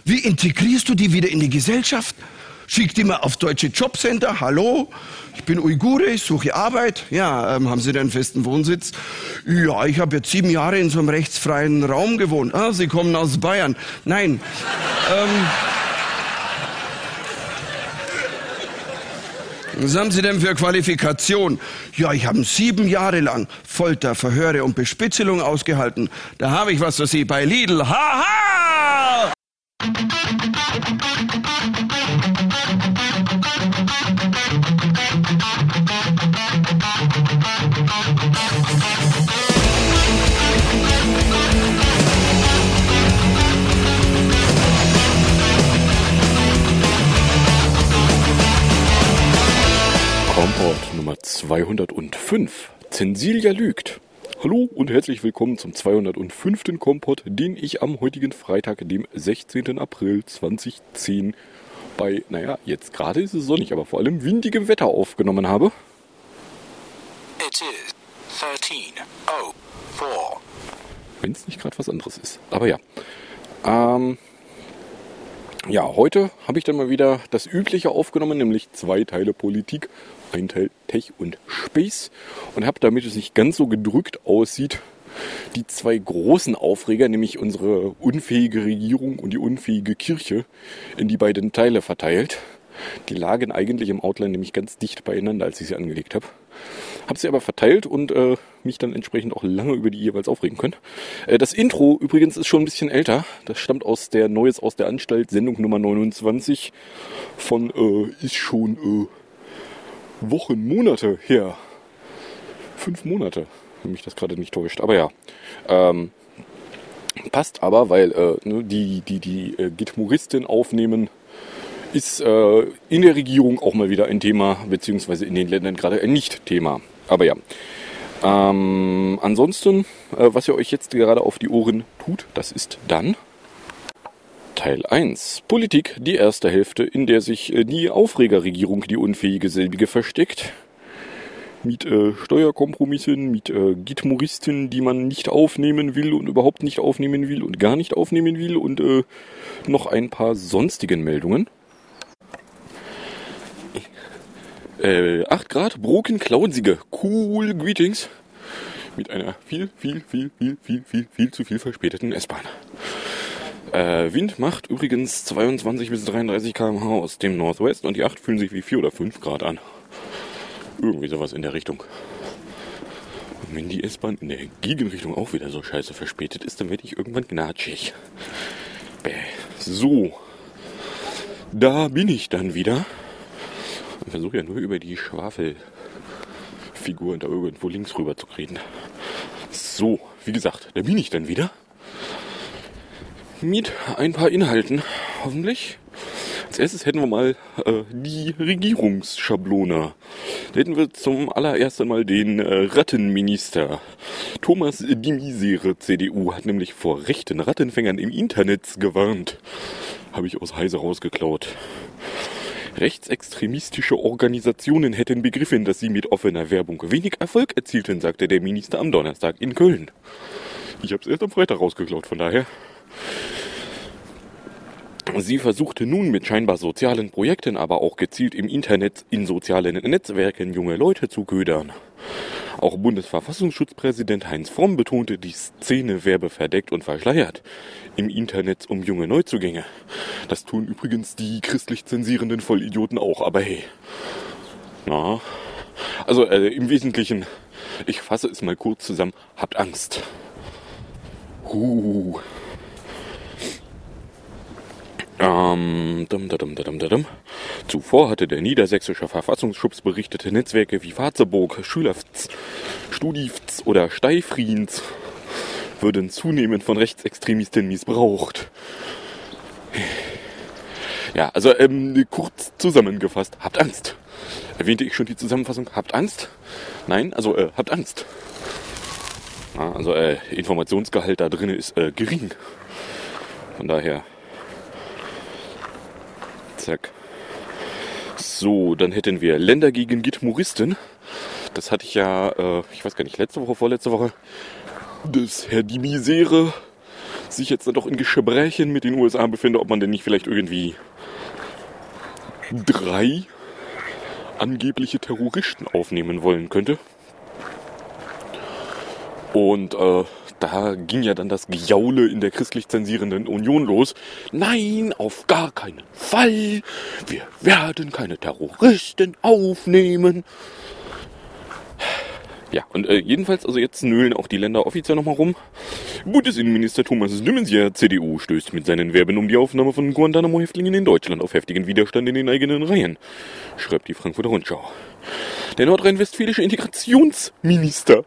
Wie integrierst du die wieder in die Gesellschaft? Schick die mal auf deutsche Jobcenter. Hallo, ich bin Uigure, ich suche Arbeit. Ja, haben Sie denn einen festen Wohnsitz? Ja, ich habe jetzt 7 Jahre in so einem rechtsfreien Raum gewohnt. Ah, Sie kommen aus Bayern. Nein. Was haben Sie denn für Qualifikation? Ja, ich habe 7 Jahre lang Folter, Verhöre und Bespitzelung ausgehalten. Da habe ich was für Sie bei Lidl. Haha! Kompott Nummer 205. Zensilia lügt. Hallo und herzlich willkommen zum 205. Kompott, den ich am heutigen Freitag, dem 16. April 2010 bei, jetzt gerade ist es sonnig, aber vor allem windigem Wetter aufgenommen habe. It is 13:04. Wenn es nicht gerade was anderes ist. Aber ja. Heute habe ich dann mal wieder das Übliche aufgenommen, nämlich 2 Teile Politik, ein Teil Tech und Space. Und habe, damit es nicht ganz so gedrückt aussieht, die 2 großen Aufreger, nämlich unsere unfähige Regierung und die unfähige Kirche, in die beiden Teile verteilt. Die lagen eigentlich im Outline nämlich ganz dicht beieinander, als ich sie angelegt habe. Habe sie aber verteilt und mich dann entsprechend auch lange über die jeweils aufregen können. Das Intro übrigens ist schon ein bisschen älter. Das stammt aus der Neues aus der Anstalt, Sendung Nummer 29 von, ist schon Wochen, Monate her. 5 Monate, wenn mich das gerade nicht täuscht. Aber ja, passt aber, weil die Gitmoristin aufnehmen ist in der Regierung auch mal wieder ein Thema, beziehungsweise in den Ländern gerade ein Nicht-Thema. Aber ja, ansonsten, was ihr euch jetzt gerade auf die Ohren tut, das ist dann Teil 1. Politik, die erste Hälfte, in der sich die Aufregerregierung, die unfähige selbige, versteckt. Mit Steuerkompromissen, mit Gitmoristen, die man nicht aufnehmen will und überhaupt nicht aufnehmen will und gar nicht aufnehmen will und noch ein paar sonstigen Meldungen. 8 Grad, Broken, Klauensige, cool, Greetings. Mit einer viel zu viel verspäteten S-Bahn. Wind macht übrigens 22 bis 33 km/h aus dem Northwest und die 8 fühlen sich wie 4 oder 5 Grad an. Irgendwie sowas in der Richtung. Und wenn die S-Bahn in der Gegenrichtung auch wieder so scheiße verspätet ist, dann werde ich irgendwann gnatschig. So. Da bin ich dann wieder. Ich versuche ja nur über die Schwafelfiguren da irgendwo links rüber zu reden. So, wie gesagt, da bin ich dann wieder. Mit ein paar Inhalten, hoffentlich. Als erstes hätten wir mal die Regierungsschablone. Da hätten wir zum allerersten Mal den Rattenminister. Thomas de Maizière, CDU, hat nämlich vor rechten Rattenfängern im Internet gewarnt. Habe ich aus Heise rausgeklaut. Rechtsextremistische Organisationen hätten begriffen, dass sie mit offener Werbung wenig Erfolg erzielten, sagte der Minister am Donnerstag in Köln. Ich habe es erst am Freitag rausgeklaut, von daher. Sie versuchte nun mit scheinbar sozialen Projekten, aber auch gezielt im Internet in sozialen Netzwerken junge Leute zu ködern. Auch Bundesverfassungsschutzpräsident Heinz Fromm betonte, die Szene werbe verdeckt und verschleiert im Internet um junge Neuzugänge. Das tun übrigens die christlich zensierenden Vollidioten auch, aber hey. Na, also im Wesentlichen, ich fasse es mal kurz zusammen, habt Angst. Zuvor hatte der niedersächsische Verfassungsschutz berichtete, Netzwerke wie Fatzeburg, Schülerfts, Studifts oder Steifriens würden zunehmend von Rechtsextremisten missbraucht. Ja, also kurz zusammengefasst, habt Angst. Erwähnte ich schon die Zusammenfassung? Habt Angst? Nein, also habt Angst. Ja, also Informationsgehalt da drin ist gering. Von daher... Zack. So, dann hätten wir Länder gegen Gitmoristen. Das hatte ich ja, ich weiß gar nicht, letzte Woche, vorletzte Woche, dass Herr de Maizière sich jetzt doch in Gesprächen mit den USA befindet, ob man denn nicht vielleicht irgendwie 3 angebliche Terroristen aufnehmen wollen könnte. Und da ging ja dann das Gejaule in der christlich zensierenden Union los. Nein, auf gar keinen Fall. Wir werden keine Terroristen aufnehmen. Ja, und jedenfalls, also jetzt nölen auch die Länder offiziell nochmal rum. Bundesinnenminister Thomas de Maizière, CDU, stößt mit seinen Verben um die Aufnahme von Guantanamo-Häftlingen in Deutschland auf heftigen Widerstand in den eigenen Reihen, schreibt die Frankfurter Rundschau. Der nordrhein-westfälische Integrationsminister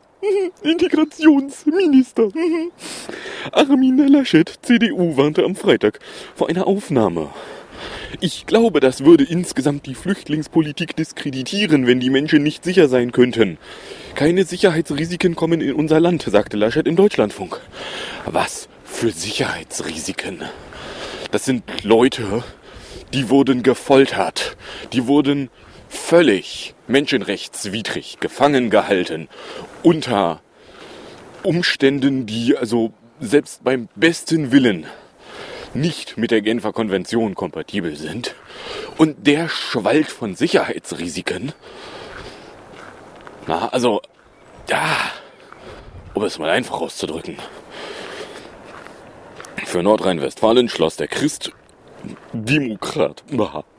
Armin Laschet, CDU, warnte am Freitag vor einer Aufnahme. Ich glaube, das würde insgesamt die Flüchtlingspolitik diskreditieren, wenn die Menschen nicht sicher sein könnten. Keine Sicherheitsrisiken kommen in unser Land, sagte Laschet im Deutschlandfunk. Was für Sicherheitsrisiken? Das sind Leute, die wurden gefoltert, die wurden völlig menschenrechtswidrig gefangen gehalten, unter Umständen, die also selbst beim besten Willen nicht mit der Genfer Konvention kompatibel sind. Und der schwallt von Sicherheitsrisiken. Na, also, ja, um es mal einfach auszudrücken. Für Nordrhein-Westfalen schloss der Christdemokrat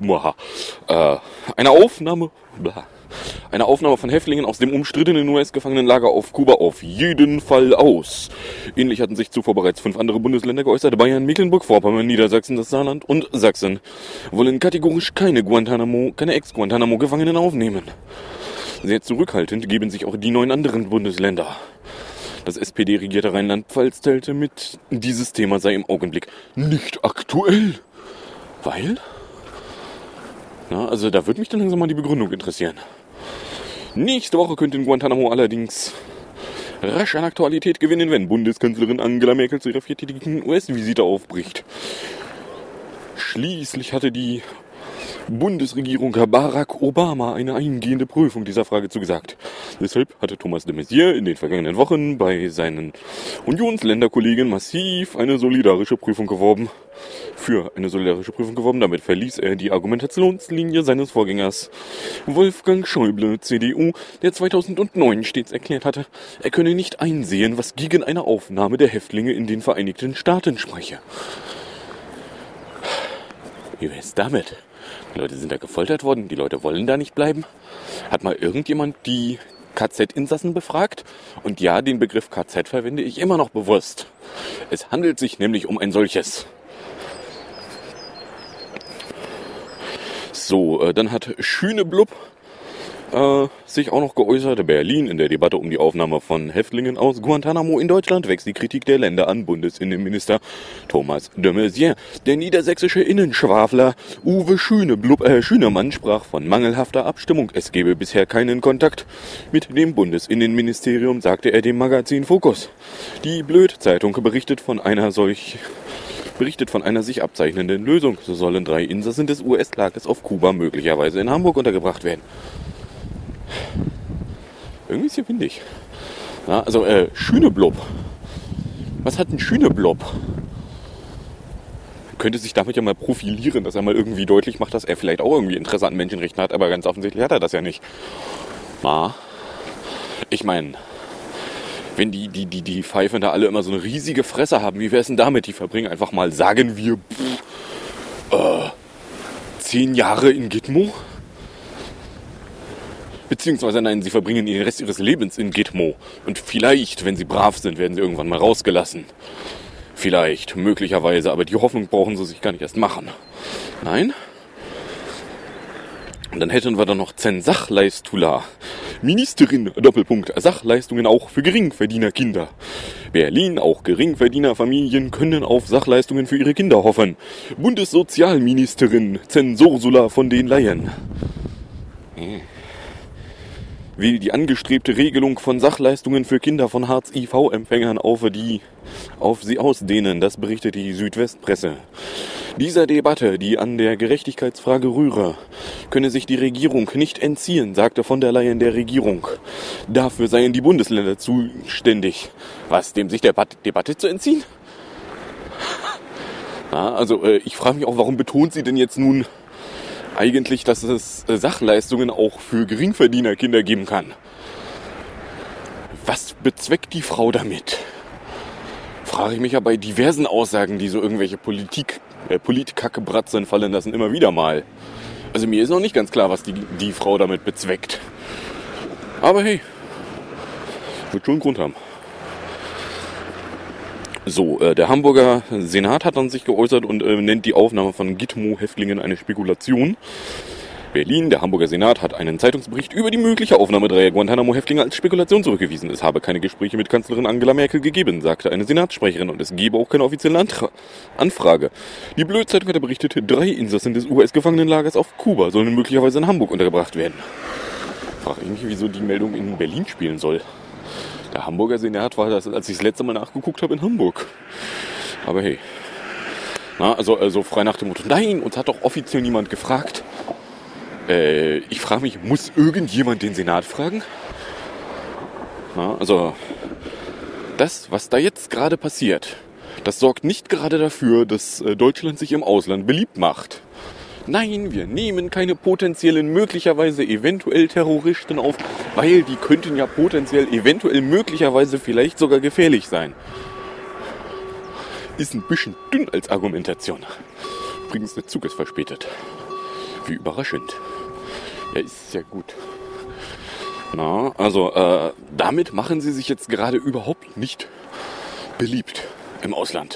eine Aufnahme von Häftlingen aus dem umstrittenen US-Gefangenenlager auf Kuba auf jeden Fall aus. Ähnlich hatten sich zuvor bereits 5 andere Bundesländer geäußert. Bayern, Mecklenburg-Vorpommern, Niedersachsen, das Saarland und Sachsen wollen kategorisch keine Ex-Guantanamo-Gefangenen aufnehmen. Sehr zurückhaltend geben sich auch die 9 anderen Bundesländer. Das SPD-regierte Rheinland-Pfalz teilte mit, dieses Thema sei im Augenblick nicht aktuell. Weil? Na, also da würde mich dann langsam mal die Begründung interessieren. Nächste Woche könnte in Guantanamo allerdings rasch an Aktualität gewinnen, wenn Bundeskanzlerin Angela Merkel zu ihrer 4-tägigen US-Visite aufbricht. Schließlich hatte die Bundesregierung Barack Obama eine eingehende Prüfung dieser Frage zugesagt. Deshalb hatte Thomas de Maizière in den vergangenen Wochen bei seinen Unionsländerkollegen massiv für eine solidarische Prüfung geworben. Damit verließ er die Argumentationslinie seines Vorgängers Wolfgang Schäuble, CDU, der 2009 stets erklärt hatte, er könne nicht einsehen, was gegen eine Aufnahme der Häftlinge in den Vereinigten Staaten spreche. Wie wäre es damit? Die Leute sind da gefoltert worden, die Leute wollen da nicht bleiben. Hat mal irgendjemand die KZ-Insassen befragt? Und ja, den Begriff KZ verwende ich immer noch bewusst. Es handelt sich nämlich um ein solches. So, dann hat Schüneblub sich auch noch geäußert. Berlin in der Debatte um die Aufnahme von Häftlingen aus Guantanamo in Deutschland wächst die Kritik der Länder an Bundesinnenminister Thomas de Maizière. Der niedersächsische Innenschwafler Uwe Schünemann sprach von mangelhafter Abstimmung. Es gebe bisher keinen Kontakt mit dem Bundesinnenministerium, sagte er dem Magazin Focus. Die Blöd-Zeitung berichtet von einer sich abzeichnenden Lösung. So sollen 3 Insassen des US-Lagers auf Kuba möglicherweise in Hamburg untergebracht werden. Irgendwie ist hier windig. Ja, also, Schüneblub. Was hat ein Schüneblub? Könnte sich damit ja mal profilieren, dass er mal irgendwie deutlich macht, dass er vielleicht auch irgendwie Interesse an Menschenrechten hat, aber ganz offensichtlich hat er das ja nicht. Na, ich meine, wenn die Pfeifen da alle immer so eine riesige Fresse haben, wie wär's denn damit? Die verbringen einfach mal, sagen wir, 10 Jahre in Gitmo? Beziehungsweise nein, sie verbringen den Rest ihres Lebens in Gitmo. Und vielleicht, wenn sie brav sind, werden sie irgendwann mal rausgelassen. Vielleicht, möglicherweise, aber die Hoffnung brauchen sie sich gar nicht erst machen. Nein? Und dann hätten wir da noch Sachleistula. Ministerin, Doppelpunkt, Sachleistungen auch für Geringverdienerkinder. Berlin, auch Geringverdienerfamilien können auf Sachleistungen für ihre Kinder hoffen. Bundessozialministerin Ursula von den Leyen will die angestrebte Regelung von Sachleistungen für Kinder von Hartz-IV-Empfängern auf sie ausdehnen, das berichtet die Südwestpresse. Dieser Debatte, die an der Gerechtigkeitsfrage rühre, könne sich die Regierung nicht entziehen, sagte von der Leyen der Regierung. Dafür seien die Bundesländer zuständig. Was, dem sich der Debatte zu entziehen? Ja, also ich frage mich auch, warum betont sie denn jetzt nun eigentlich, dass es Sachleistungen auch für Geringverdienerkinder geben kann? Was bezweckt die Frau damit? Frage ich mich ja bei diversen Aussagen, die so irgendwelche Politikkacke-Bratzen fallen lassen, immer wieder mal. Also mir ist noch nicht ganz klar, was die Frau damit bezweckt. Aber hey, wird schon einen Grund haben. So, der Hamburger Senat hat dann sich geäußert und nennt die Aufnahme von Gitmo-Häftlingen eine Spekulation. Berlin, der Hamburger Senat hat einen Zeitungsbericht über die mögliche Aufnahme dreier Guantanamo-Häftlinge als Spekulation zurückgewiesen. Es habe keine Gespräche mit Kanzlerin Angela Merkel gegeben, sagte eine Senatssprecherin, und es gebe auch keine offizielle Anfrage. Die Blöd-Zeitung hatte berichtet, 3 Insassen des US-Gefangenenlagers auf Kuba sollen möglicherweise in Hamburg untergebracht werden. Frage ich mich, wieso die Meldung in Berlin spielen soll. Der Hamburger Senat war das, als ich das letzte Mal nachgeguckt habe, in Hamburg. Aber hey. Na, also frei nach dem Motto, nein, uns hat doch offiziell niemand gefragt. Ich frage mich, muss irgendjemand den Senat fragen? Na, also, das, was da jetzt gerade passiert, das sorgt nicht gerade dafür, dass Deutschland sich im Ausland beliebt macht. Nein, wir nehmen keine potenziellen, möglicherweise eventuell Terroristen auf, weil die könnten ja potenziell, eventuell, möglicherweise vielleicht sogar gefährlich sein. Ist ein bisschen dünn als Argumentation. Übrigens, der Zug ist verspätet. Wie überraschend. Ja, ist ja gut. Na, also, damit machen sie sich jetzt gerade überhaupt nicht beliebt im Ausland.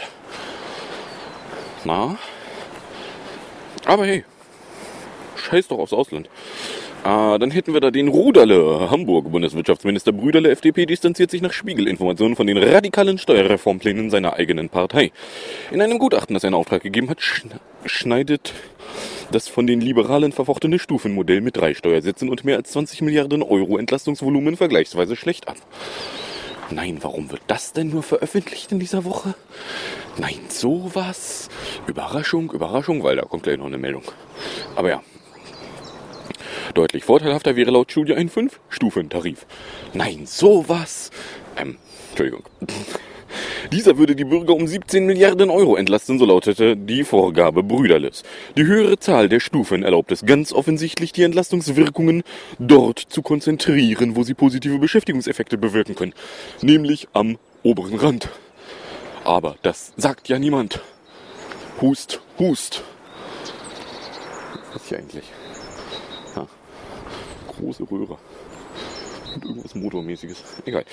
Na, aber hey, scheiß doch aufs Ausland. Dann hätten wir da den Ruderle. Hamburg. Bundeswirtschaftsminister Brüderle, FDP, distanziert sich nach Spiegelinformationen von den radikalen Steuerreformplänen seiner eigenen Partei. In einem Gutachten, das er in Auftrag gegeben hat, schneidet das von den Liberalen verfochtene Stufenmodell mit 3 Steuersätzen und mehr als 20 Milliarden Euro Entlastungsvolumen vergleichsweise schlecht ab. Nein, warum wird das denn nur veröffentlicht in dieser Woche? Nein, sowas. Überraschung, Überraschung, weil da kommt gleich noch eine Meldung. Aber ja. Deutlich vorteilhafter wäre laut Studie ein 5-Stufen-Tarif. Nein, sowas. Entschuldigung. Dieser würde die Bürger um 17 Milliarden Euro entlasten, so lautete die Vorgabe Brüderles. Die höhere Zahl der Stufen erlaubt es ganz offensichtlich, die Entlastungswirkungen dort zu konzentrieren, wo sie positive Beschäftigungseffekte bewirken können. Nämlich am oberen Rand. Aber das sagt ja niemand. Hust, hust. Was ist hier eigentlich? Ja. Große Röhre. Und irgendwas Motormäßiges. Egal.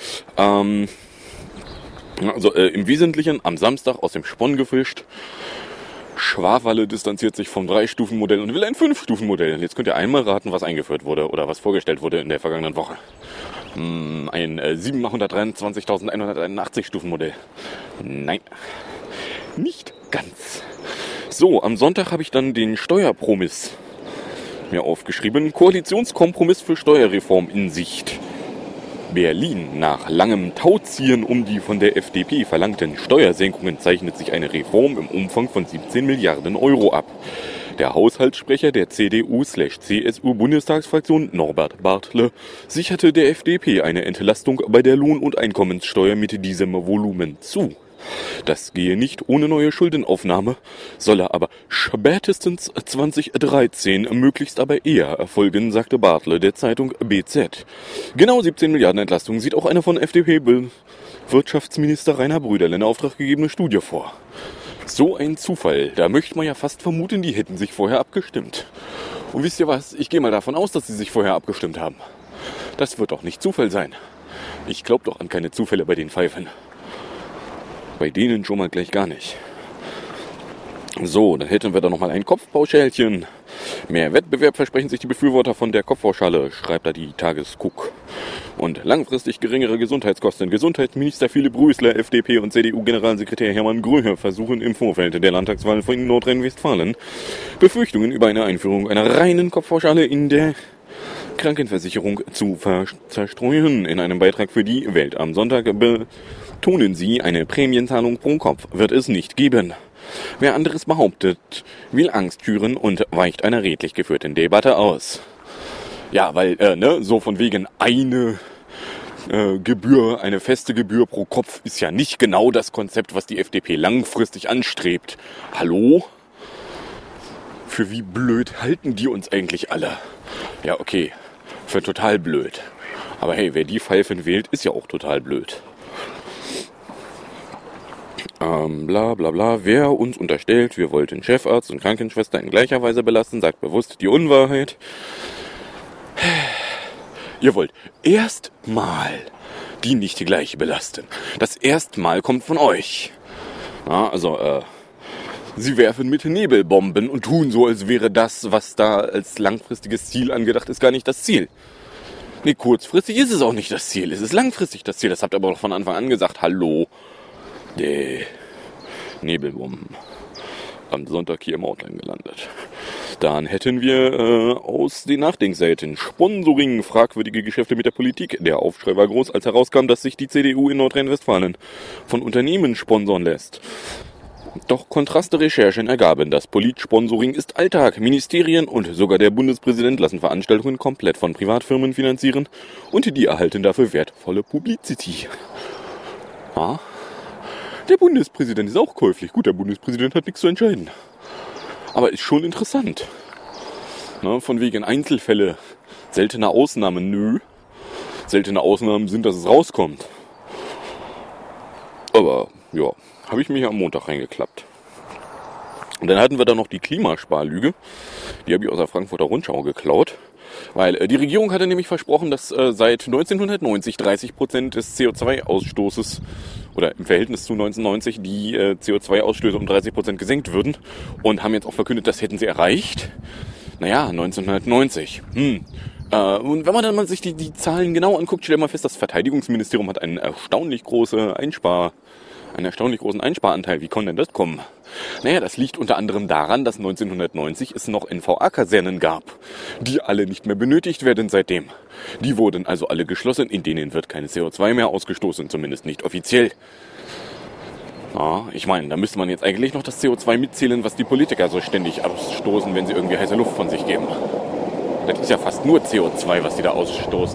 Also im Wesentlichen am Samstag aus dem Spon gefischt. Schwawalle distanziert sich vom 3-Stufen-Modell und will ein 5-Stufen-Modell. Jetzt könnt ihr einmal raten, was eingeführt wurde oder was vorgestellt wurde in der vergangenen Woche. Ein 723.181 Stufen-Modell. Nein, nicht ganz. So, am Sonntag habe ich dann den Steuerpromiss mir aufgeschrieben. Koalitionskompromiss für Steuerreform in Sicht. Berlin. Nach langem Tauziehen um die von der FDP verlangten Steuersenkungen zeichnet sich eine Reform im Umfang von 17 Milliarden Euro ab. Der Haushaltssprecher der CDU/CSU-Bundestagsfraktion Norbert Bartle sicherte der FDP eine Entlastung bei der Lohn- und Einkommenssteuer mit diesem Volumen zu. Das gehe nicht ohne neue Schuldenaufnahme, solle aber spätestens 2013, möglichst aber eher erfolgen, sagte Bartle der Zeitung BZ. Genau 17 Milliarden Entlastung sieht auch eine von FDP-Wirtschaftsminister Rainer Brüderle in Auftrag gegebene Studie vor. So ein Zufall, da möchte man ja fast vermuten, die hätten sich vorher abgestimmt. Und wisst ihr was, ich gehe mal davon aus, dass sie sich vorher abgestimmt haben. Das wird doch nicht Zufall sein. Ich glaube doch an keine Zufälle bei den Pfeifen. Bei denen schon mal gleich gar nicht. So, dann hätten wir da nochmal ein Kopfpauschälchen. Mehr Wettbewerb versprechen sich die Befürworter von der Kopfpauschale, schreibt da die Tagesguck. Und langfristig geringere Gesundheitskosten. Gesundheitsminister Philipp Rösler, FDP und CDU-Generalsekretär Hermann Gröhe versuchen im Vorfeld der Landtagswahl von Nordrhein-Westfalen Befürchtungen über eine Einführung einer reinen Kopfpauschale in der Krankenversicherung zu zerstreuen. In einem Beitrag für die Welt am Sonntag betonen sie, eine Prämienzahlung pro Kopf wird es nicht geben. Wer anderes behauptet, will Angst schüren und weicht einer redlich geführten Debatte aus. Ja, weil, so von wegen eine Gebühr, eine feste Gebühr pro Kopf ist ja nicht genau das Konzept, was die FDP langfristig anstrebt. Hallo? Für wie blöd halten die uns eigentlich alle? Ja, okay, für total blöd. Aber hey, wer die Pfeifen wählt, ist ja auch total blöd. Bla bla bla. Wer uns unterstellt, wir wollten Chefarzt und Krankenschwester in gleicher Weise belasten, sagt bewusst die Unwahrheit. Ihr wollt erstmal die nicht gleich belasten. Das Erstmal kommt von euch. Ja, also, sie werfen mit Nebelbomben und tun so, als wäre das, was da als langfristiges Ziel angedacht ist, gar nicht das Ziel. Nee, kurzfristig ist es auch nicht das Ziel. Es ist langfristig das Ziel. Das habt ihr aber doch von Anfang an gesagt. Hallo. Nebelbomben. Am Sonntag hier im Outline gelandet. Dann hätten wir aus den Nachdenkseiten Sponsoring, fragwürdige Geschäfte mit der Politik. Der Aufschrei war groß, als herauskam, dass sich die CDU in Nordrhein-Westfalen von Unternehmen sponsoren lässt. Doch Kontraste Recherchen ergaben, das Politsponsoring ist Alltag. Ministerien und sogar der Bundespräsident lassen Veranstaltungen komplett von Privatfirmen finanzieren und die erhalten dafür wertvolle Publicity. Ja. Der Bundespräsident ist auch käuflich. Gut, der Bundespräsident hat nichts zu entscheiden. Aber ist schon interessant. Na, von wegen Einzelfälle, seltene Ausnahmen, nö. Seltene Ausnahmen sind, dass es rauskommt. Aber, ja, habe ich mir hier am Montag reingeklappt. Und dann hatten wir da noch die Klimasparlüge. Die habe ich aus der Frankfurter Rundschau geklaut. Weil die Regierung hatte nämlich versprochen, dass seit 1990 30% des CO2-Ausstoßes oder im Verhältnis zu 1990 die CO2-Ausstöße um 30% gesenkt würden. Und haben jetzt auch verkündet, das hätten sie erreicht. Naja, 1990. Und wenn man dann mal sich die Zahlen genau anguckt, stellt man fest, das Verteidigungsministerium hat einen erstaunlich großen Einsparanteil. Wie kann denn das kommen? Naja, das liegt unter anderem daran, dass 1990 es noch NVA-Kasernen gab, die alle nicht mehr benötigt werden seitdem. Die wurden also alle geschlossen, in denen wird keine CO2 mehr ausgestoßen, zumindest nicht offiziell. Ja, ich meine, da müsste man jetzt eigentlich noch das CO2 mitzählen, was die Politiker so ständig ausstoßen, wenn sie irgendwie heiße Luft von sich geben. Das ist ja fast nur CO2, was die da ausstoßen.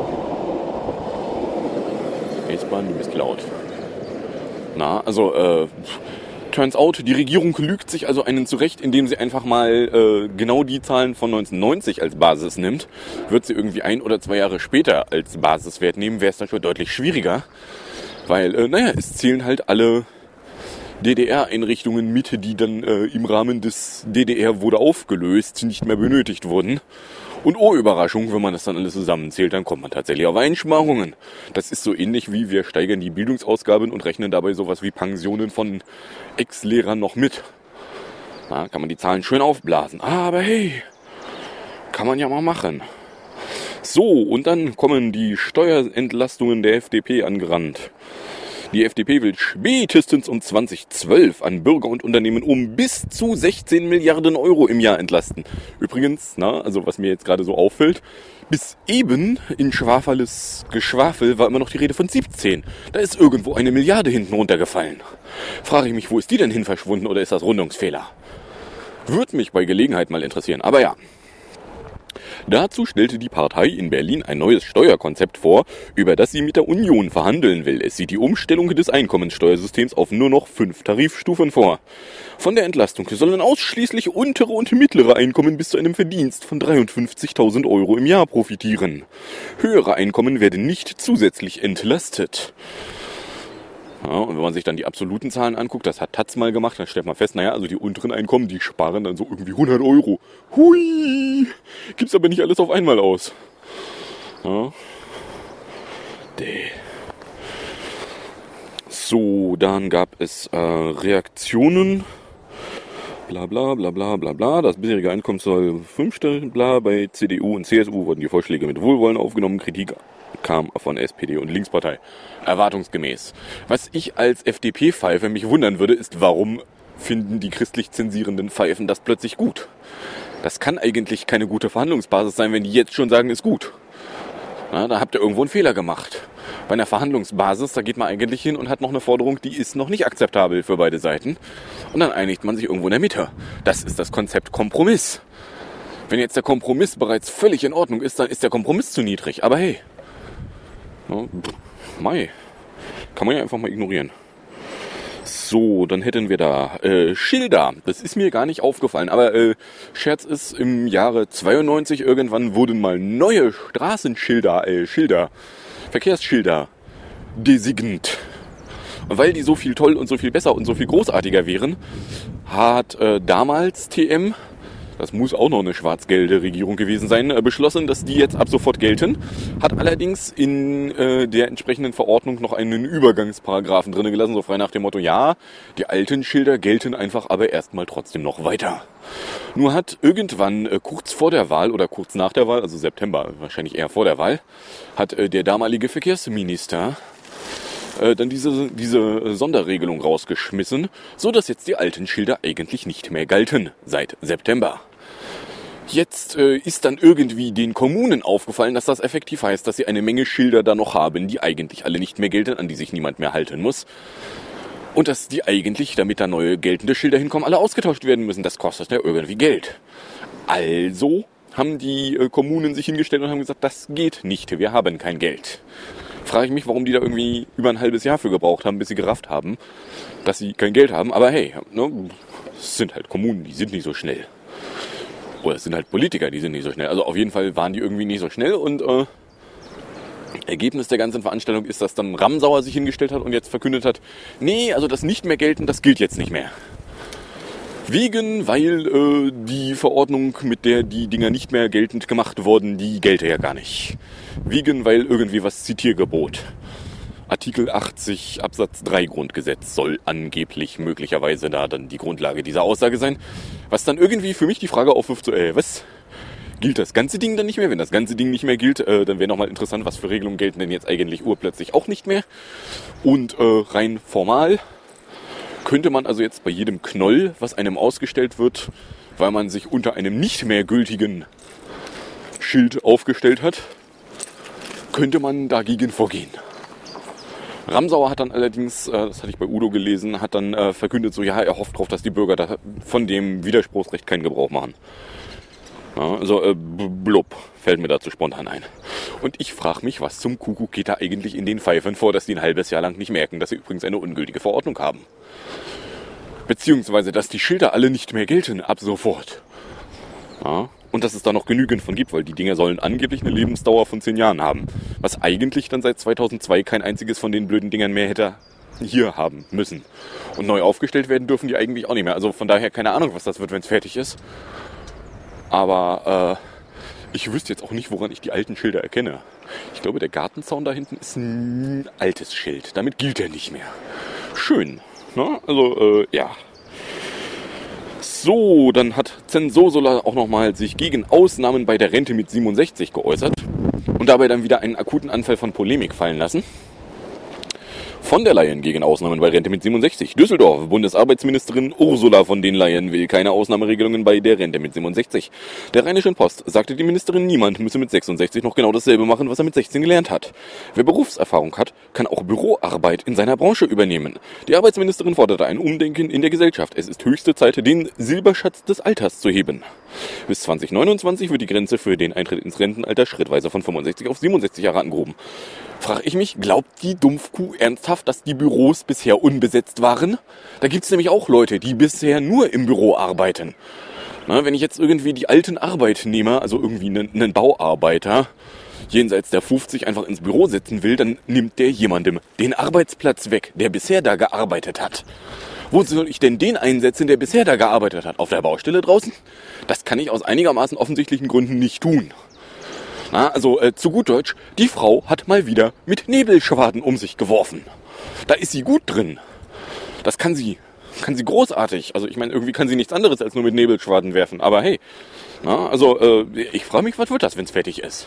S-Bahn, du bist laut. Na, also, turns out, die Regierung lügt sich also einen zurecht, indem sie einfach mal genau die Zahlen von 1990 als Basis nimmt. Wird sie irgendwie 1 oder 2 Jahre später als Basiswert nehmen, wäre es dann schon deutlich schwieriger. Weil, es zählen halt alle DDR-Einrichtungen mit, die dann im Rahmen des DDR wurde aufgelöst, nicht mehr benötigt wurden. Und oh Überraschung, wenn man das dann alles zusammenzählt, dann kommt man tatsächlich auf Einsparungen. Das ist so ähnlich wie wir steigern die Bildungsausgaben und rechnen dabei sowas wie Pensionen von Ex-Lehrern noch mit. Da kann man die Zahlen schön aufblasen. Aber hey, kann man ja mal machen. So, und dann kommen die Steuerentlastungen der FDP angerannt. Die FDP will spätestens um 2012 an Bürger und Unternehmen um bis zu 16 Milliarden Euro im Jahr entlasten. Übrigens, also was mir jetzt gerade so auffällt, bis eben in Schwafales Geschwafel war immer noch die Rede von 17. Da ist irgendwo 1 Milliarde hinten runtergefallen. Frage ich mich, wo ist die denn hin verschwunden oder ist das Rundungsfehler? Würde mich bei Gelegenheit mal interessieren, aber ja. Dazu stellte die Partei in Berlin ein neues Steuerkonzept vor, über das sie mit der Union verhandeln will. Es sieht die Umstellung des Einkommenssteuersystems auf nur noch 5 Tarifstufen vor. Von der Entlastung sollen ausschließlich untere und mittlere Einkommen bis zu einem Verdienst von 53.000 Euro im Jahr profitieren. Höhere Einkommen werden nicht zusätzlich entlastet. Ja, und wenn man sich dann die absoluten Zahlen anguckt, das hat Taz mal gemacht, dann stellt man fest, also die unteren Einkommen, die sparen dann so irgendwie 100 Euro. Hui! Gibt's aber nicht alles auf einmal aus. Ja. So, dann gab es Reaktionen. Bla bla bla bla bla bla. Das bisherige Einkommen soll 5 Stellen, bla. Bei CDU und CSU wurden die Vorschläge mit Wohlwollen aufgenommen. Kritik kam von SPD und Linkspartei. Erwartungsgemäß. Was ich als FDP-Pfeife mich wundern würde, ist, warum finden die christlich zensierenden Pfeifen das plötzlich gut? Das kann eigentlich keine gute Verhandlungsbasis sein, wenn die jetzt schon sagen, ist gut. Da habt ihr irgendwo einen Fehler gemacht. Bei einer Verhandlungsbasis, da geht man eigentlich hin und hat noch eine Forderung, die ist noch nicht akzeptabel für beide Seiten. Und dann einigt man sich irgendwo in der Mitte. Das ist das Konzept Kompromiss. Wenn jetzt der Kompromiss bereits völlig in Ordnung ist, dann ist der Kompromiss zu niedrig. Aber hey, Ja, Mai. Kann man ja einfach mal ignorieren. So, dann hätten wir da Schilder. Das ist mir gar nicht aufgefallen, aber Scherz ist, im Jahre 92 irgendwann wurden mal neue Straßenschilder, Verkehrsschilder designt. Und weil die so viel toll und so viel besser und so viel großartiger wären, hat damals TM, das muss auch noch eine schwarz-gelbe Regierung gewesen sein, beschlossen, dass die jetzt ab sofort gelten. Hat allerdings in der entsprechenden Verordnung noch einen Übergangsparagraphen drin gelassen, so frei nach dem Motto, ja, die alten Schilder gelten einfach aber erstmal trotzdem noch weiter. Nur hat irgendwann kurz vor der Wahl oder kurz nach der Wahl, also September, wahrscheinlich eher vor der Wahl, hat der damalige Verkehrsminister dann diese Sonderregelung rausgeschmissen, so dass jetzt die alten Schilder eigentlich nicht mehr galten seit September. Jetzt ist dann irgendwie den Kommunen aufgefallen, dass das effektiv heißt, dass sie eine Menge Schilder da noch haben, die eigentlich alle nicht mehr gelten, an die sich niemand mehr halten muss. Und dass die eigentlich, damit da neue geltende Schilder hinkommen, alle ausgetauscht werden müssen. Das kostet ja irgendwie Geld. Also haben die Kommunen sich hingestellt und haben gesagt, das geht nicht, wir haben kein Geld. Frage ich mich, warum die da irgendwie über ein halbes Jahr für gebraucht haben, bis sie gerafft haben, dass sie kein Geld haben. Aber hey, ne, es sind halt Kommunen, die sind nicht so schnell. Oder es sind halt Politiker, die sind nicht so schnell. Also auf jeden Fall waren die irgendwie nicht so schnell. Und Ergebnis der ganzen Veranstaltung ist, dass dann Ramsauer sich hingestellt hat und jetzt verkündet hat, nee, also das nicht mehr gelten, das gilt jetzt nicht mehr. Weil die Verordnung, mit der die Dinger nicht mehr geltend gemacht wurden, die gelte ja gar nicht. Weil irgendwie was Zitiergebot. Artikel 80 Absatz 3 Grundgesetz soll angeblich möglicherweise da dann die Grundlage dieser Aussage sein. Was dann irgendwie für mich die Frage aufwirft, so, was? Gilt das ganze Ding dann nicht mehr? Wenn das ganze Ding nicht mehr gilt, dann wäre nochmal interessant, was für Regelungen gelten denn jetzt eigentlich urplötzlich auch nicht mehr. Und rein formal könnte man also jetzt bei jedem Knoll, was einem ausgestellt wird, weil man sich unter einem nicht mehr gültigen Schild aufgestellt hat, könnte man dagegen vorgehen. Ramsauer hat dann allerdings, das hatte ich bei Udo gelesen, hat dann verkündet, so ja, er hofft darauf, dass die Bürger da von dem Widerspruchsrecht keinen Gebrauch machen. Ja, also blub, fällt mir dazu spontan ein. Und ich frage mich, was zum Kuckuck geht da eigentlich in den Pfeifen vor, dass die ein halbes Jahr lang nicht merken, dass sie übrigens eine ungültige Verordnung haben. Beziehungsweise, dass die Schilder alle nicht mehr gelten ab sofort. Ja, und dass es da noch genügend von gibt, weil die Dinger sollen angeblich eine Lebensdauer von 10 Jahren haben. Was eigentlich dann seit 2002 kein einziges von den blöden Dingern mehr hätte hier haben müssen. Und neu aufgestellt werden dürfen die eigentlich auch nicht mehr. Also von daher keine Ahnung, was das wird, wenn es fertig ist. Aber ich wüsste jetzt auch nicht, woran ich die alten Schilder erkenne. Ich glaube, der Gartenzaun da hinten ist ein altes Schild. Damit gilt er nicht mehr. Schön. Ne? Also, ja. So, dann hat Zensosola auch nochmal sich gegen Ausnahmen bei der Rente mit 67 geäußert und dabei dann wieder einen akuten Anfall von Polemik fallen lassen. Von der Leyen gegen Ausnahmen bei Rente mit 67. Düsseldorf, Bundesarbeitsministerin Ursula von den Leyen will keine Ausnahmeregelungen bei der Rente mit 67. Der Rheinischen Post sagte die Ministerin, niemand müsse mit 66 noch genau dasselbe machen, was er mit 16 gelernt hat. Wer Berufserfahrung hat, kann auch Büroarbeit in seiner Branche übernehmen. Die Arbeitsministerin forderte ein Umdenken in der Gesellschaft. Es ist höchste Zeit, den Silberschatz des Alters zu heben. Bis 2029 wird die Grenze für den Eintritt ins Rentenalter schrittweise von 65 auf 67 Jahre angehoben. Frage ich mich, glaubt die Dumpfkuh ernsthaft, dass die Büros bisher unbesetzt waren? Da gibt's nämlich auch Leute, die bisher nur im Büro arbeiten. Na, wenn ich jetzt irgendwie die alten Arbeitnehmer, also irgendwie einen Bauarbeiter, jenseits der 50 einfach ins Büro setzen will, dann nimmt der jemandem den Arbeitsplatz weg, der bisher da gearbeitet hat. Wo soll ich denn den einsetzen, der bisher da gearbeitet hat? Auf der Baustelle draußen? Das kann ich aus einigermaßen offensichtlichen Gründen nicht tun. Na, also zu gut Deutsch, die Frau hat mal wieder mit Nebelschwaden um sich geworfen. Da ist sie gut drin. Das kann sie großartig. Also ich meine, irgendwie kann sie nichts anderes als nur mit Nebelschwaden werfen. Aber hey, na, also ich frage mich, was wird das, wenn es fertig ist?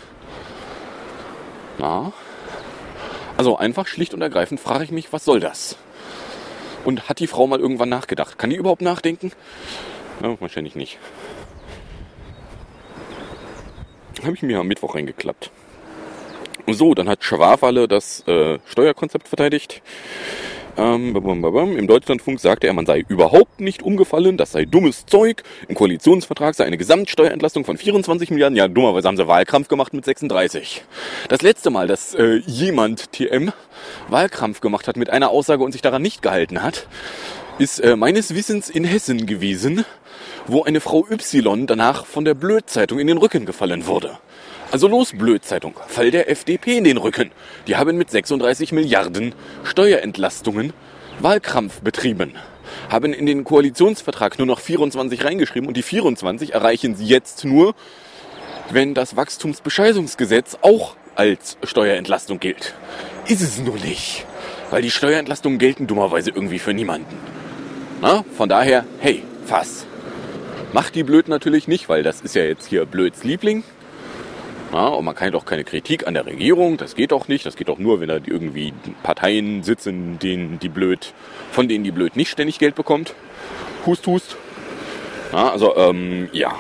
Na, also einfach schlicht und ergreifend frage ich mich, was soll das? Und hat die Frau mal irgendwann nachgedacht? Kann die überhaupt nachdenken? Ja, wahrscheinlich nicht. Habe ich mir am Mittwoch reingeklappt. So, dann hat Schwafalle das Steuerkonzept verteidigt. Im Deutschlandfunk sagte er, man sei überhaupt nicht umgefallen, das sei dummes Zeug. Im Koalitionsvertrag sei eine Gesamtsteuerentlastung von 24 Milliarden. Ja, dummerweise haben sie Wahlkampf gemacht mit 36. Das letzte Mal, dass jemand TM Wahlkampf gemacht hat mit einer Aussage und sich daran nicht gehalten hat, ist meines Wissens in Hessen gewesen, wo eine Frau Y danach von der Blöd-Zeitung in den Rücken gefallen wurde. Also los, Blöd-Zeitung, Fall der FDP in den Rücken. Die haben mit 36 Milliarden Steuerentlastungen Wahlkampf betrieben. Haben in den Koalitionsvertrag nur noch 24 reingeschrieben und die 24 erreichen sie jetzt nur, wenn das Wachstumsbescheißungsgesetz auch als Steuerentlastung gilt. Ist es nur nicht, weil die Steuerentlastungen gelten dummerweise irgendwie für niemanden. Na, von daher, hey, Fass. Macht die blöd natürlich nicht, weil das ist ja jetzt hier Blöds Liebling. Ja, und man kann doch keine Kritik an der Regierung, das geht doch nicht. Das geht doch nur, wenn da irgendwie Parteien sitzen, von denen die Blöd nicht ständig Geld bekommt. Hust, hust. Ja, also, ja.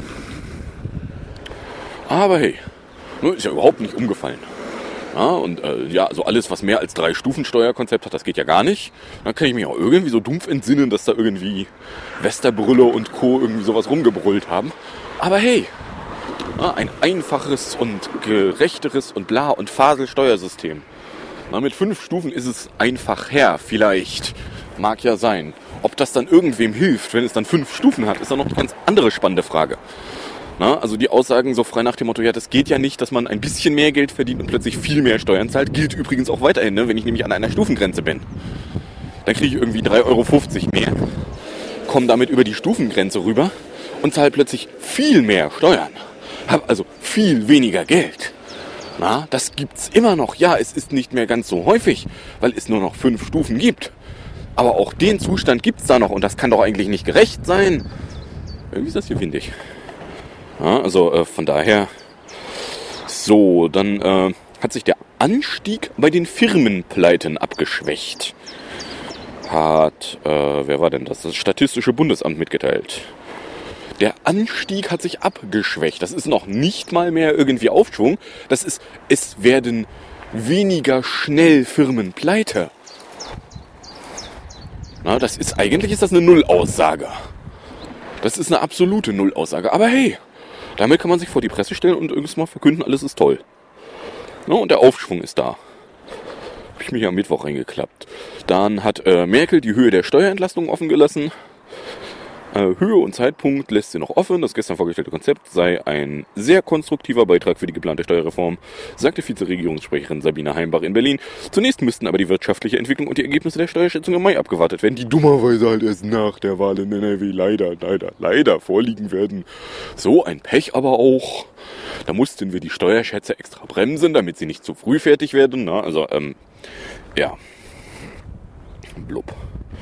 Aber hey, ist ja überhaupt nicht umgefallen. Ja, und ja, also alles, was mehr als 3 Stufen Steuerkonzept hat, das geht ja gar nicht. Dann kann ich mich auch irgendwie so dumpf entsinnen, dass da irgendwie Westerbrülle und Co. irgendwie sowas rumgebrüllt haben. Aber hey, ja, ein einfaches und gerechteres und bla und Fasel-Steuersystem. Na, mit 5 Stufen ist es einfach her, vielleicht. Mag ja sein. Ob das dann irgendwem hilft, wenn es dann 5 Stufen hat, ist dann noch eine ganz andere spannende Frage. Na, also die Aussagen so frei nach dem Motto, ja, das geht ja nicht, dass man ein bisschen mehr Geld verdient und plötzlich viel mehr Steuern zahlt, gilt übrigens auch weiterhin, ne? Wenn ich nämlich an einer Stufengrenze bin. Dann kriege ich irgendwie 3,50 € mehr, komme damit über die Stufengrenze rüber und zahle plötzlich viel mehr Steuern. Habe also viel weniger Geld. Na, das gibt's immer noch. Ja, es ist nicht mehr ganz so häufig, weil es nur noch 5 Stufen gibt. Aber auch den Zustand gibt's da noch und das kann doch eigentlich nicht gerecht sein. Irgendwie ist das hier windig. Ja, also von daher, so, dann hat sich der Anstieg bei den Firmenpleiten abgeschwächt. Wer war denn das? Das Statistische Bundesamt mitgeteilt. Der Anstieg hat sich abgeschwächt. Das ist noch nicht mal mehr irgendwie Aufschwung. Das ist, es werden weniger schnell Firmen pleite. Na, eigentlich ist das eine Nullaussage. Das ist eine absolute Nullaussage. Aber hey, damit kann man sich vor die Presse stellen und irgendwas mal verkünden, alles ist toll. Ja, und der Aufschwung ist da. Habe ich mich am Mittwoch reingeklappt. Dann hat Merkel die Höhe der Steuerentlastung offen gelassen. Höhe und Zeitpunkt lässt sie noch offen. Das gestern vorgestellte Konzept sei ein sehr konstruktiver Beitrag für die geplante Steuerreform, sagte Vizeregierungssprecherin Sabine Heimbach in Berlin. Zunächst müssten aber die wirtschaftliche Entwicklung und die Ergebnisse der Steuerschätzung im Mai abgewartet werden, die dummerweise halt erst nach der Wahl in NRW leider vorliegen werden. So ein Pech aber auch. Da mussten wir die Steuerschätze extra bremsen, damit sie nicht zu früh fertig werden. Na, also, ja. Blub.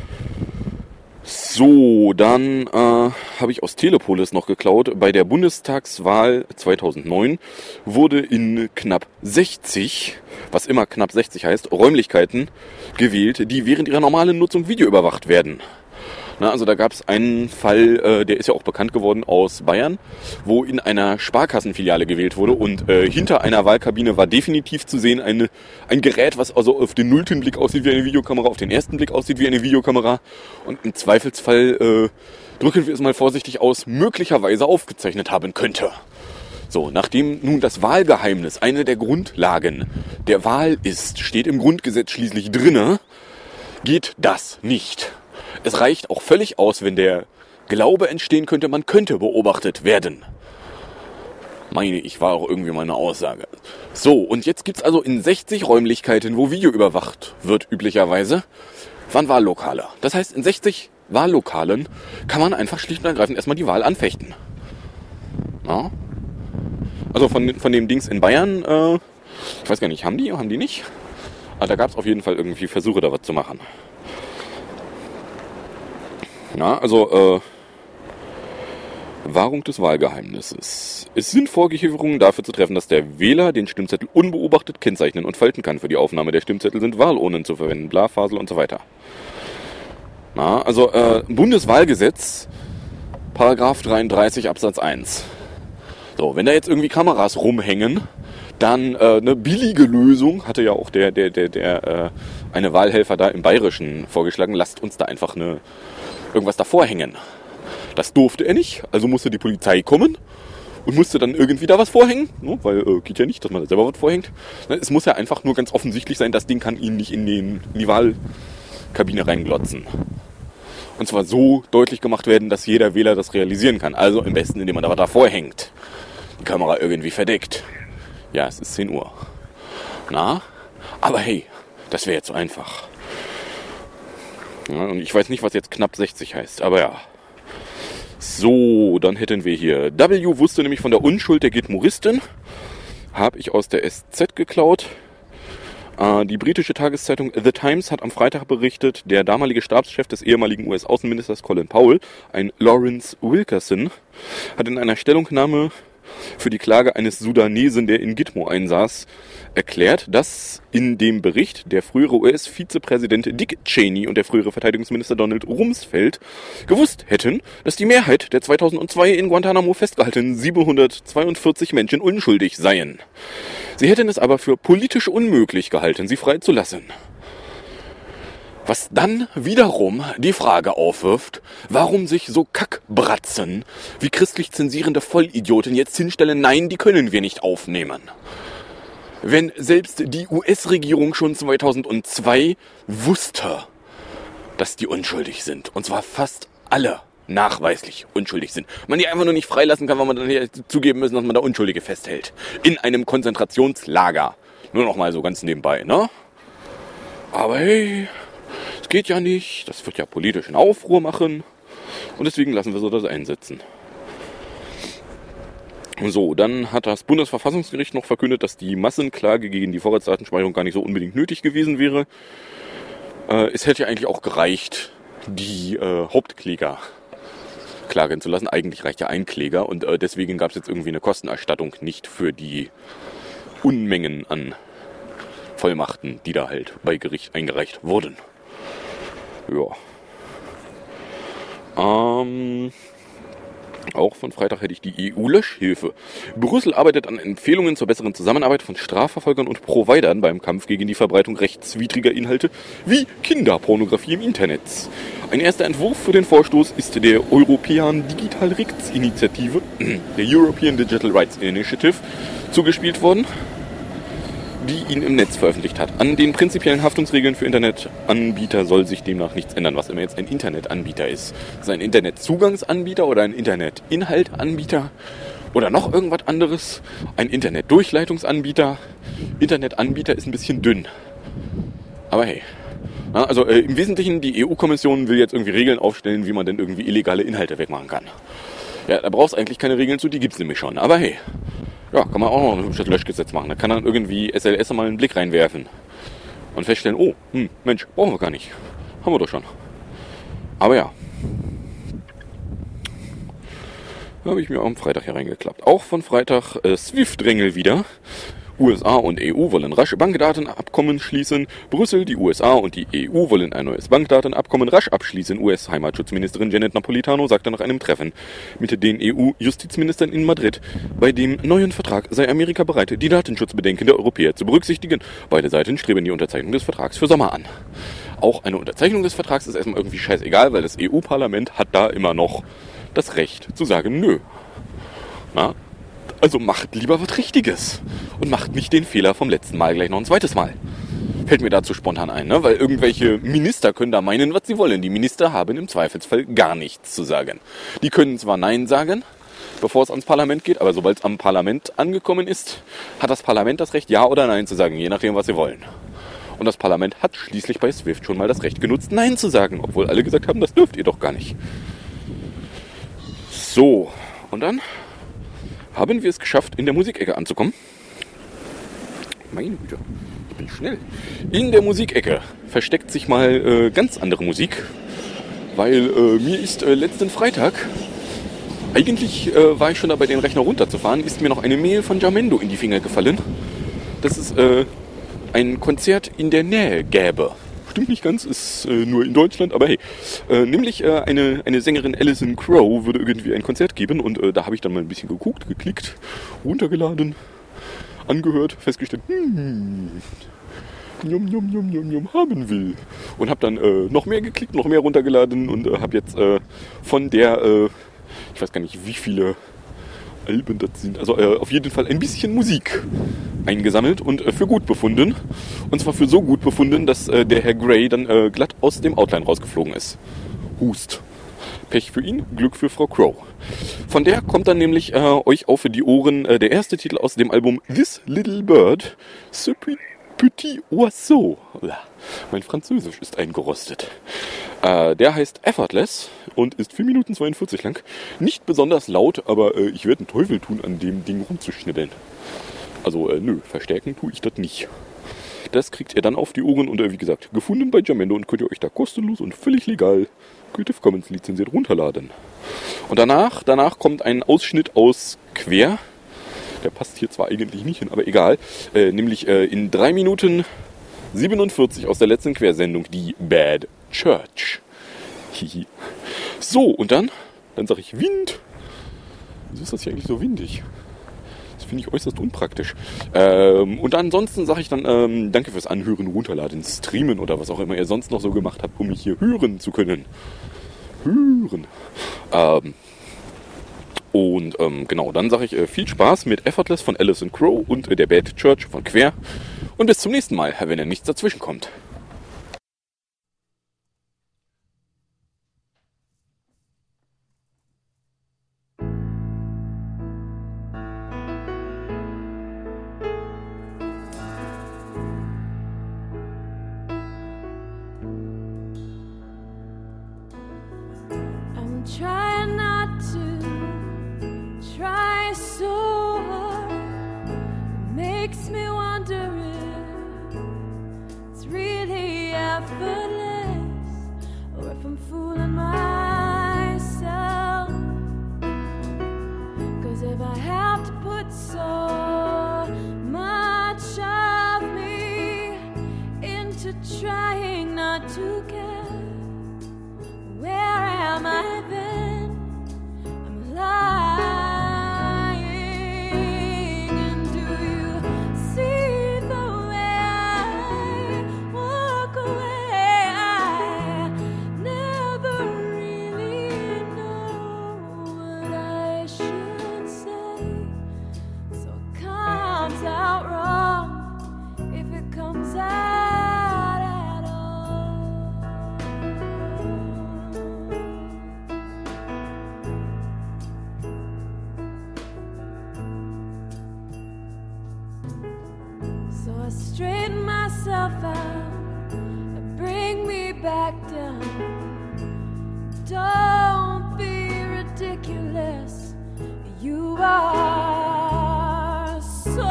So, dann habe ich aus Telepolis noch geklaut. Bei der Bundestagswahl 2009 wurde in knapp 60, was immer knapp 60 heißt, Räumlichkeiten gewählt, die während ihrer normalen Nutzung videoüberwacht werden. Na, also da gab es einen Fall, der ist ja auch bekannt geworden aus Bayern, wo in einer Sparkassenfiliale gewählt wurde und hinter einer Wahlkabine war definitiv zu sehen ein Gerät, was also auf den 0. Blick aussieht wie eine Videokamera, auf den 1. Blick aussieht wie eine Videokamera und im Zweifelsfall, drücken wir es mal vorsichtig aus, möglicherweise aufgezeichnet haben könnte. So, nachdem nun das Wahlgeheimnis eine der Grundlagen der Wahl ist, steht im Grundgesetz schließlich drinne, geht das nicht. Es reicht auch völlig aus, wenn der Glaube entstehen könnte, man könnte beobachtet werden. Meine ich, war auch irgendwie meine Aussage. So, und jetzt gibt's also in 60 Räumlichkeiten, wo Video überwacht wird, üblicherweise, waren Wahllokale. Das heißt, in 60 Wahllokalen kann man einfach schlicht und ergreifend erstmal die Wahl anfechten. Ja? Also von dem Dings in Bayern, ich weiß gar nicht, haben die nicht? Aber da gab's auf jeden Fall irgendwie Versuche, da was zu machen. Ja, also, Wahrung des Wahlgeheimnisses. Es sind Vorkehrungen dafür zu treffen, dass der Wähler den Stimmzettel unbeobachtet kennzeichnen und falten kann. Für die Aufnahme der Stimmzettel sind Wahlurnen zu verwenden, Bla-Fasel und so weiter. Na, also, Bundeswahlgesetz, Paragraph 33 Absatz 1. So, wenn da jetzt irgendwie Kameras rumhängen, dann eine billige Lösung, hatte ja auch der eine Wahlhelfer da im Bayerischen vorgeschlagen, lasst uns da einfach irgendwas davor hängen. Das durfte er nicht, also musste die Polizei kommen und musste dann irgendwie da was vorhängen, ne? Weil geht ja nicht, dass man da selber was vorhängt. Ne? Es muss ja einfach nur ganz offensichtlich sein, das Ding kann ihn nicht in die Wahlkabine reinglotzen. Und zwar so deutlich gemacht werden, dass jeder Wähler das realisieren kann. Also am besten, indem man da was davor hängt. Die Kamera irgendwie verdeckt. Ja, es ist 10 Uhr. Na, aber hey, das wäre jetzt so einfach. Ja, und ich weiß nicht, was jetzt knapp 60 heißt, aber ja. So, dann hätten wir hier. W wusste nämlich von der Unschuld der Gitmoristin. Habe ich aus der SZ geklaut. Die britische Tageszeitung The Times hat am Freitag berichtet, der damalige Stabschef des ehemaligen US-Außenministers Colin Powell, ein Lawrence Wilkerson, hat in einer Stellungnahme für die Klage eines Sudanesen, der in Gitmo einsaß, erklärt, dass in dem Bericht der frühere US-Vizepräsident Dick Cheney und der frühere Verteidigungsminister Donald Rumsfeld gewusst hätten, dass die Mehrheit der 2002 in Guantanamo festgehaltenen 742 Menschen unschuldig seien. Sie hätten es aber für politisch unmöglich gehalten, sie freizulassen. Was dann wiederum die Frage aufwirft, warum sich so Kackbratzen wie christlich zensierende Vollidioten jetzt hinstellen, nein, die können wir nicht aufnehmen. Wenn selbst die US-Regierung schon 2002 wusste, dass die unschuldig sind, und zwar fast alle nachweislich unschuldig sind. Man die einfach nur nicht freilassen kann, weil man dann hier zugeben müssen, dass man da Unschuldige festhält. In einem Konzentrationslager. Nur noch mal so ganz nebenbei, ne? Aber hey, es geht ja nicht. Das wird ja politischen Aufruhr machen. Und deswegen lassen wir so das einsetzen. So, dann hat das Bundesverfassungsgericht noch verkündet, dass die Massenklage gegen die Vorratsdatenspeicherung gar nicht so unbedingt nötig gewesen wäre. Es hätte ja eigentlich auch gereicht, die Hauptkläger klagen zu lassen. Eigentlich reicht ja ein Kläger und deswegen gab es jetzt irgendwie eine Kostenerstattung nicht für die Unmengen an Vollmachten, die da halt bei Gericht eingereicht wurden. Ja. Auch von Freitag hätte ich die EU-Löschhilfe. Brüssel arbeitet an Empfehlungen zur besseren Zusammenarbeit von Strafverfolgern und Providern beim Kampf gegen die Verbreitung rechtswidriger Inhalte wie Kinderpornografie im Internet. Ein erster Entwurf für den Vorstoß ist der Europäischen Digitalrechtsinitiative, der European Digital Rights Initiative, zugespielt worden, die ihn im Netz veröffentlicht hat. An den prinzipiellen Haftungsregeln für Internetanbieter soll sich demnach nichts ändern, was immer jetzt ein Internetanbieter ist. Ist es ein Internetzugangsanbieter oder ein Internetinhaltanbieter oder noch irgendwas anderes? Ein Internetdurchleitungsanbieter? Internetanbieter ist ein bisschen dünn. Aber hey. Also im Wesentlichen, die EU-Kommission will jetzt irgendwie Regeln aufstellen, wie man denn irgendwie illegale Inhalte wegmachen kann. Ja, da brauchst eigentlich keine Regeln zu, die gibt's nämlich schon. Aber hey. Ja, kann man auch noch ein hübsches Löschgesetz machen. Da kann dann irgendwie SLS mal einen Blick reinwerfen und feststellen, oh, Mensch, brauchen wir gar nicht. Haben wir doch schon. Aber ja. Habe ich mir am Freitag hier reingeklappt. Auch von Freitag SWIFT-Drängel wieder. USA und EU wollen rasch Bankdatenabkommen schließen. Brüssel, die USA und die EU wollen ein neues Bankdatenabkommen rasch abschließen. US-Heimatschutzministerin Janet Napolitano sagte nach einem Treffen mit den EU-Justizministern in Madrid, bei dem neuen Vertrag sei Amerika bereit, die Datenschutzbedenken der Europäer zu berücksichtigen. Beide Seiten streben die Unterzeichnung des Vertrags für Sommer an. Auch eine Unterzeichnung des Vertrags ist erstmal irgendwie scheißegal, weil das EU-Parlament hat da immer noch das Recht zu sagen, nö. Na? Also macht lieber was Richtiges und macht nicht den Fehler vom letzten Mal gleich noch ein zweites Mal. Fällt mir dazu spontan ein, ne? Weil irgendwelche Minister können da meinen, was sie wollen. Die Minister haben im Zweifelsfall gar nichts zu sagen. Die können zwar Nein sagen, bevor es ans Parlament geht, aber sobald es am Parlament angekommen ist, hat das Parlament das Recht, Ja oder Nein zu sagen, je nachdem, was sie wollen. Und das Parlament hat schließlich bei SWIFT schon mal das Recht genutzt, Nein zu sagen, obwohl alle gesagt haben, das dürft ihr doch gar nicht. So, und dann haben wir es geschafft, in der Musikecke anzukommen. Meine Güte, ich bin schnell. In der Musikecke versteckt sich mal ganz andere Musik, weil mir ist letzten Freitag, eigentlich war ich schon dabei, den Rechner runterzufahren, ist mir noch eine Mail von Jamendo in die Finger gefallen, dass es ein Konzert in der Nähe gäbe. Stimmt nicht ganz, ist nur in Deutschland, aber hey. Nämlich eine Sängerin Alison Crow würde irgendwie ein Konzert geben und da habe ich dann mal ein bisschen geguckt, geklickt, runtergeladen, angehört, festgestellt, haben will. Und habe dann noch mehr geklickt, noch mehr runtergeladen und habe jetzt von der, ich weiß gar nicht wie viele Alben das sind, also auf jeden Fall ein bisschen Musik eingesammelt und für gut befunden. Und zwar für so gut befunden, dass der Herr Grey dann glatt aus dem Outline rausgeflogen ist. Hust. Pech für ihn, Glück für Frau Crow. Von der kommt dann nämlich euch auf die Ohren der erste Titel aus dem Album This Little Bird, Ce Petit Oiseau. Mein Französisch ist eingerostet. Der heißt Effortless und ist 4 Minuten 42 lang. Nicht besonders laut, aber ich werde einen Teufel tun, an dem Ding rumzuschnibbeln. Also verstärken tue ich das nicht. Das kriegt ihr dann auf die Ohren und wie gesagt, gefunden bei Jamendo und könnt ihr euch da kostenlos und völlig legal Creative Commons lizenziert runterladen. Und danach kommt ein Ausschnitt aus Quer. Der passt hier zwar eigentlich nicht hin, aber egal. Nämlich in 3 Minuten 47 aus der letzten Quersendung, die Bad Church. Hihi. So, und dann sage ich Wind. Wieso ist das hier eigentlich so windig? Das finde ich äußerst unpraktisch. Und ansonsten sage ich dann danke fürs Anhören, Runterladen, Streamen oder was auch immer ihr sonst noch so gemacht habt, um mich hier hören zu können. Genau, dann sage ich viel Spaß mit Effortless von Alison Crow und der Bad Church von Quer. Und bis zum nächsten Mal, wenn nichts dazwischen kommt. I'm trying not to try so hard. It makes me wonder if it's really effortless or if I'm fooling myself. 'Cause if I have to put so much of me into trying not to care, where am I then? I'm lying. And do you see the way I walk away? I never really know what I should say. So it comes out wrong if it comes out at all. So I straighten myself out and bring me back down. Don't be ridiculous. You are so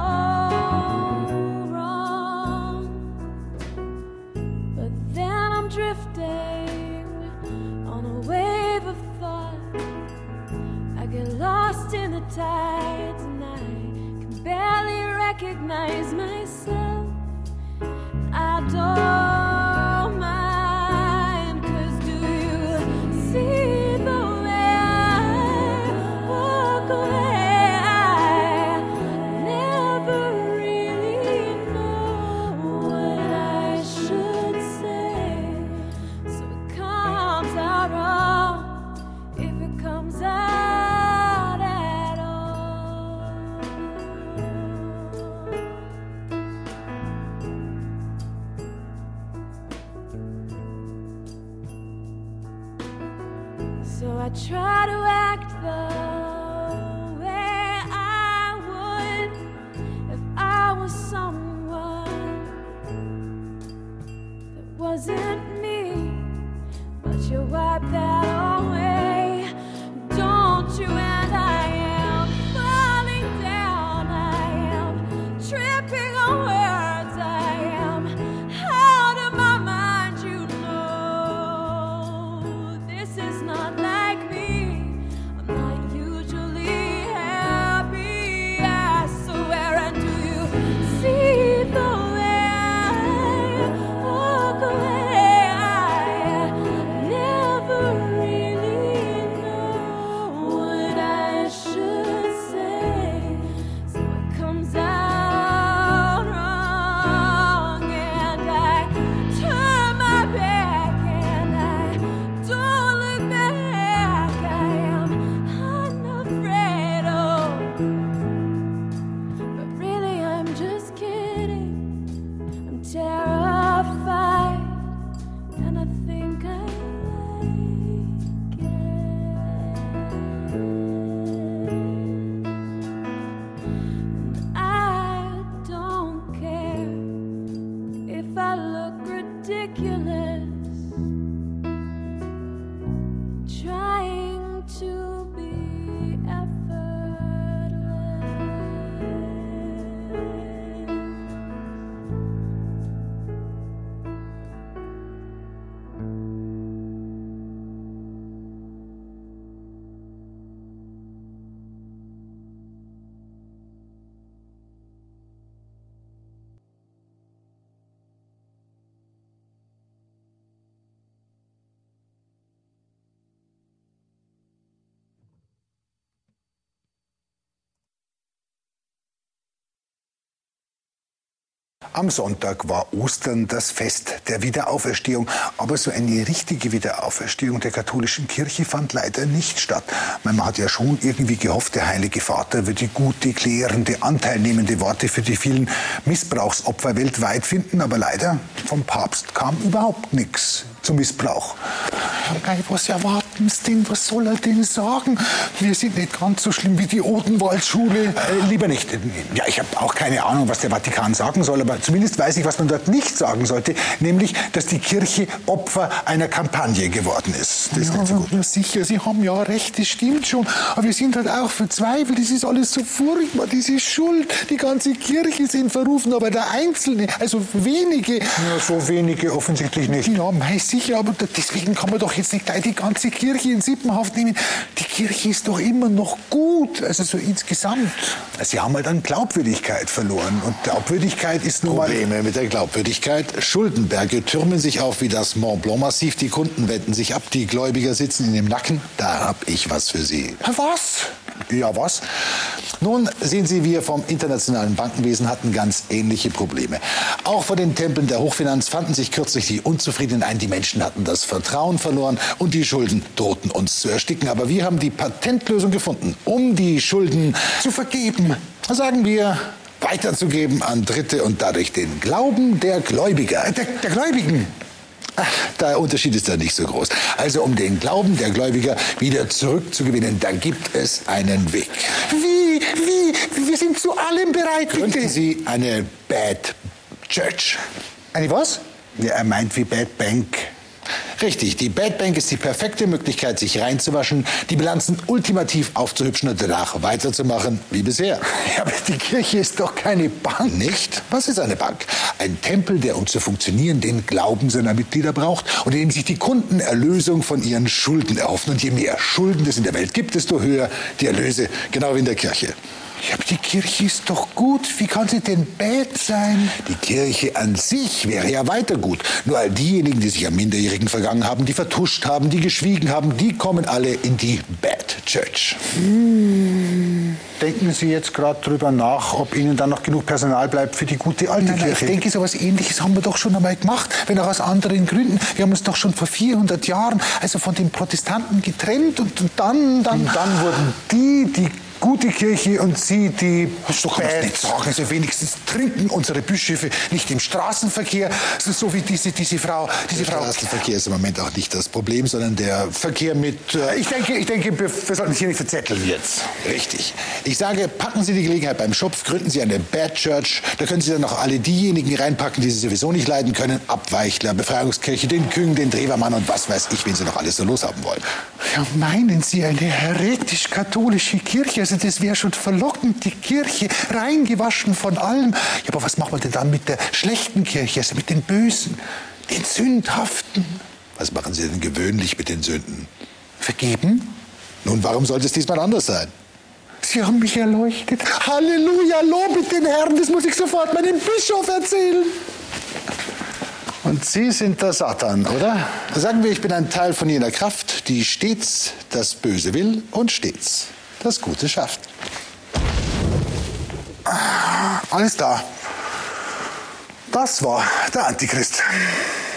wrong. But then I'm drifting on a wave of thought. I get lost in the tides and I can barely recognize myself. I don't mind, 'cause do you see the way I walk away? I never really know what I should say. So it comes out wrong if it comes out at all. So I try to act the way I would if I was someone that wasn't me. But you wipe that away, don't you? And I am falling down, I am tripping on words, I am out of my mind, you know. This is not like me, Am Sonntag war Ostern, das Fest der Wiederauferstehung. Aber so eine richtige Wiederauferstehung der katholischen Kirche fand leider nicht statt. Man hat ja schon irgendwie gehofft, der Heilige Vater würde gute, klärende, anteilnehmende Worte für die vielen Missbrauchsopfer weltweit finden. Aber leider, vom Papst kam überhaupt nichts zum Missbrauch. Ja, was erwarten Sie denn? Was soll er denn sagen? Wir sind nicht ganz so schlimm wie die Odenwaldschule. Lieber nicht. Ja, ich habe auch keine Ahnung, was der Vatikan sagen soll, aber zumindest weiß ich, was man dort nicht sagen sollte, nämlich, dass die Kirche Opfer einer Kampagne geworden ist. Das ist nicht so gut. Ja, sicher, Sie haben ja recht, das stimmt schon. Aber wir sind halt auch verzweifelt. Das ist alles so furchtbar, diese Schuld. Die ganze Kirche sind verrufen, aber der Einzelne, also wenige. Ja, so wenige offensichtlich nicht. Ja, sicher, aber deswegen kann man doch jetzt nicht gleich die ganze Kirche in Sippenhaft nehmen. Die Kirche ist doch immer noch gut, also so insgesamt. Sie haben halt an Glaubwürdigkeit verloren und Glaubwürdigkeit ist nun mal... Probleme mit der Glaubwürdigkeit. Schuldenberge türmen sich auf wie das Mont Blanc-Massiv. Die Kunden wenden sich ab, die Gläubiger sitzen in dem Nacken. Da hab ich was für Sie. Was? Ja, was? Nun, sehen Sie, wir vom internationalen Bankenwesen hatten ganz ähnliche Probleme. Auch vor den Tempeln der Hochfinanz fanden sich kürzlich die Unzufriedenen ein. Die Menschen hatten das Vertrauen verloren und die Schulden drohten uns zu ersticken. Aber wir haben die Patentlösung gefunden, um die Schulden zu vergeben. Sagen wir, weiterzugeben an Dritte und dadurch den Glauben der Gläubiger. Der Gläubigen? Der Unterschied ist da nicht so groß. Also um den Glauben der Gläubiger wieder zurückzugewinnen, da gibt es einen Weg. Wie? Wir sind zu allem bereit, bitte. Gründen Sie eine Bad Church. Eine was? Ja, er meint wie Bad Bank. Richtig, die Bad Bank ist die perfekte Möglichkeit, sich reinzuwaschen, die Bilanzen ultimativ aufzuhübschen und danach weiterzumachen wie bisher. Ja, aber die Kirche ist doch keine Bank. Nicht? Was ist eine Bank? Ein Tempel, der um zu funktionieren den Glauben seiner Mitglieder braucht und in dem sich die Kunden Erlösung von ihren Schulden erhoffen. Und je mehr Schulden es in der Welt gibt, desto höher die Erlöse, genau wie in der Kirche. Ja, aber die Kirche ist doch gut. Wie kann sie denn bad sein? Die Kirche an sich wäre ja weiter gut. Nur all diejenigen, die sich am Minderjährigen vergangen haben, die vertuscht haben, die geschwiegen haben, die kommen alle in die Bad Church. Denken Sie jetzt gerade drüber nach, ob Ihnen dann noch genug Personal bleibt für die gute alte Kirche? Ich denke, so etwas Ähnliches haben wir doch schon einmal gemacht, wenn auch aus anderen Gründen. Wir haben uns doch schon vor 400 Jahren also von den Protestanten getrennt und dann wurden die gute Kirche und Sie, die... So kann man es nicht sagen. Also wenigstens trinken unsere Bischöfe nicht im Straßenverkehr, so wie diese Frau. Der Straßenverkehr ist im Moment auch nicht das Problem, sondern der Verkehr mit... Ich denke, wir sollten uns hier nicht verzetteln jetzt. Richtig. Ich sage, packen Sie die Gelegenheit beim Schopf, gründen Sie eine Bad Church. Da können Sie dann noch alle diejenigen reinpacken, die Sie sowieso nicht leiden können. Abweichler, Befreiungskirche, den Küng, den Drewermann und was weiß ich, wen Sie noch alles so loshaben wollen. Ja, meinen Sie eine heretisch-katholische Kirche? Also das wäre schon verlockend, die Kirche reingewaschen von allem. Ja, aber was machen wir denn dann mit der schlechten Kirche, also mit den Bösen, den Sündhaften? Was machen Sie denn gewöhnlich mit den Sünden? Vergeben? Nun, warum sollte es diesmal anders sein? Sie haben mich erleuchtet. Halleluja, lobet den Herrn, das muss ich sofort meinem Bischof erzählen. Und Sie sind der Satan, oder? Sagen wir, ich bin ein Teil von jener Kraft, die stets das Böse will und stets das Gute schafft. Alles da. Das war der Antichrist.